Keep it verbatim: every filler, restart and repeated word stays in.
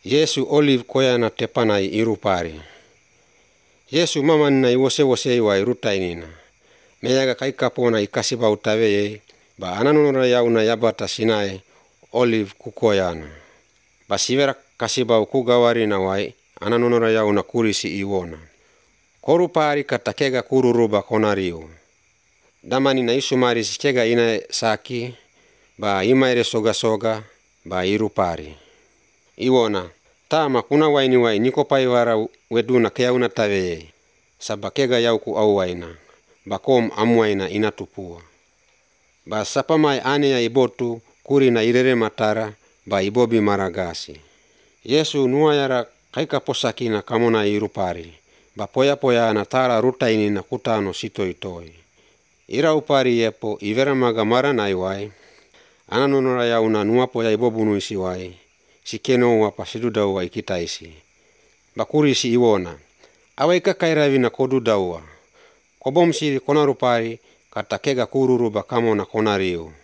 Yesu olive koyana tepanai irupari. Yesu mamanina iwose-wose iwai rutainina. Meyaga kaikapona ikasibau taveye, ba ananonora yauna yabata sinae olive kukoyana. Ba sivera kasibau kugawarina wai ananonora yauna kurisi iwona. Korupari katakega kururuba konariu. Damani na isumari sikega ina saki, ba imaire soga-soga, ba irupari. Iwona, tama kuna waini wai niko paivara weduna keauna taveye, saba kega yauku au waina, ba kom amuaina inatupua. Ba sapamai anea ibotu kuri na irere matara, ba ibobi maragasi. Yesu nuayara kaikaposakina kamona irupari, ba poya-poya na tara rutaini na kutano sitoitoi. Ira upari yepo iveramaga marana iwai, ananonora yauna nuapoya ibobunuisi wai, sikeno wapa sidudau ikitaisi. Bakurisi iwona, awaika kairavina kodudaua, kobomsiri konarupari katakega kururu bakamona konariu.